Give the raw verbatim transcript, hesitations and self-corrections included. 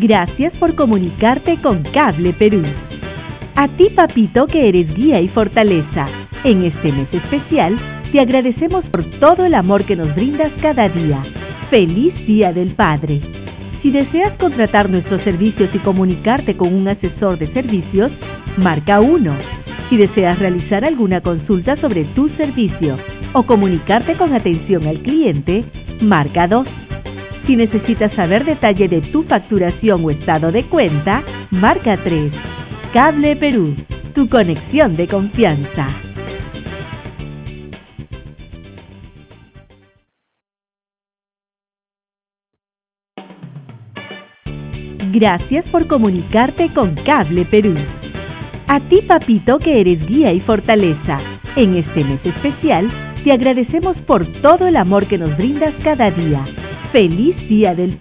Gracias por comunicarte con Cable Perú. A ti, papito, que eres guía y fortaleza, en este mes especial, te agradecemos por todo el amor que nos brindas cada día. ¡Feliz Día del Padre! Si deseas contratar nuestros servicios y comunicarte con un asesor de servicios, marca uno. Si deseas realizar alguna consulta sobre tu servicio o comunicarte con atención al cliente, marca dos. Si necesitas saber detalle de tu facturación o estado de cuenta, marca tres. Cable Perú, tu conexión de confianza. Gracias por comunicarte con Cable Perú. A ti, papito, que eres guía y fortaleza, en este mes especial, te agradecemos por todo el amor que nos brindas cada día. ¡Feliz Día del Padre!